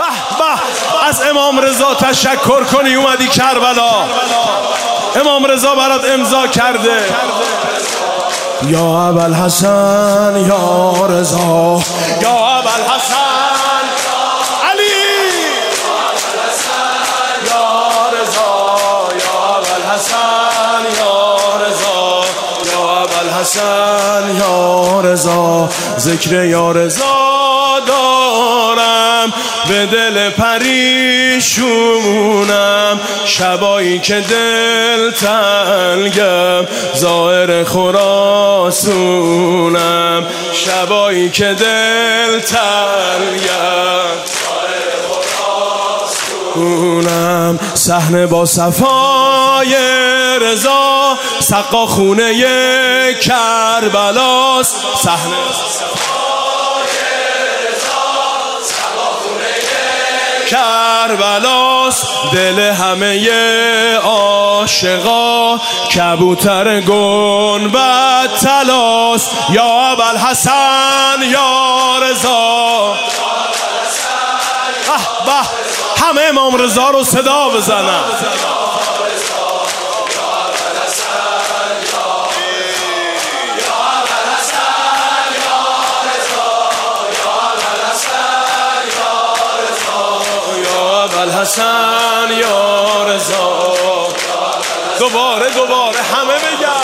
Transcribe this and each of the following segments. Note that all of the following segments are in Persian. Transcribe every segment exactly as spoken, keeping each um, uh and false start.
به از امام رضا تشکر کنی اومدی کربلا. امام رضا برات امضا کرده. یا ابوالحسن یا رضا، یا ابوالحسن علی، یا رضا، یا ابوالحسن یا رضا، یا ابوالحسن یا رضا. ذکر یا رضا دارم به دل پریشونم، شبایی که دل تنگم ظاهر خراسونم، شبایی که دل تنگم ظاهر خراسونم. صحنه با صفای رضا سقا خونه کربلاست، صحنه کربلاست. دل همه عاشقا کبوتر گنبد طلاست. یا ابوالحسن یا رضا، به همه امام رضا رو صدا بزنن. ابوالحسن یا رضا، دوباره دوباره همه بگن. یا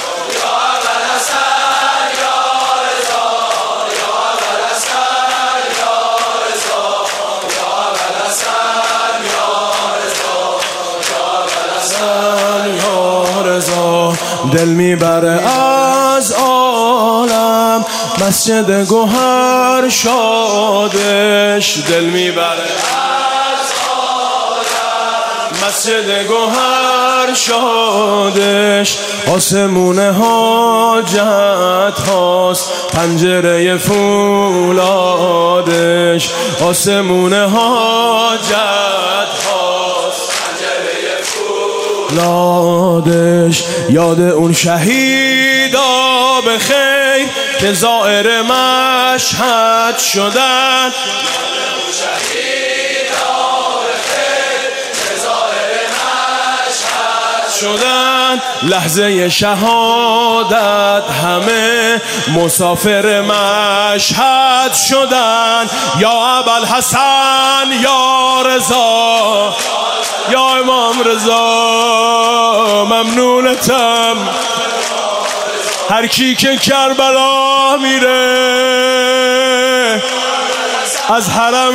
ابوالحسن یا رضا، یا ابوالحسن یا رضا، یا ابوالحسن یا رضا، یا ابوالحسن یا رضا. دل میبره از عالم مسجد گوهر شادش، دل میبره مسجد گوهر شادش. آسمون حاجت هاست پنجره فولادش، آسمون حاجت هاست پنجره فولادش. یاد اون شهیدا به خیر که زائر مشهد شدن، شدن لحظه شهادت همه مسافر مشهد شدن. یا ابوالحسن یا رضا، یا امام رضا ممنونتم. هر کی که کربلا میره از حرم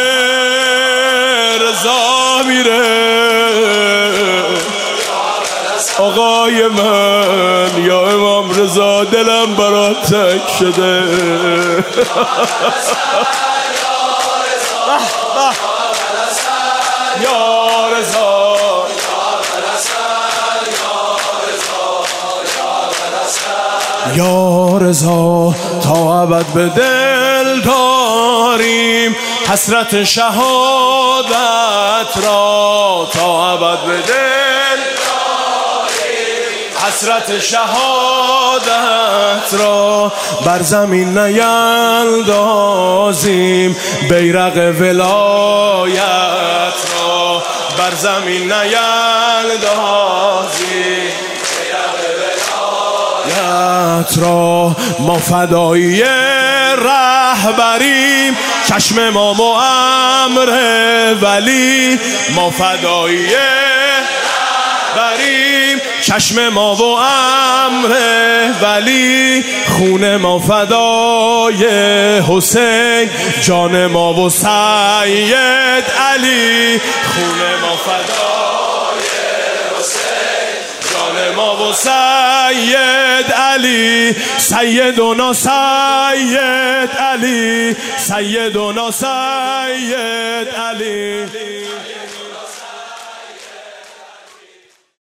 رضا میره. آقای من یا امام رضا دلم برات تک شده. یا رضا، یا رضا تا ابد به دل داریم حسرت شهادت را، تا ابد به دل حسرت شهادت را. بر زمین نیندازیم بیرق ولایت را، بر زمین نیندازیم بیرق ولایت را. ما فدایی رهبریم چشم ما امر ولی، ما فدایی بریم چشم ما و امر ولی. خون ما فدای حسین جان ما و سید علی، خون ما فدای حسین جان ما و سید علی. سیدنا سید علی، سیدنا سید علی.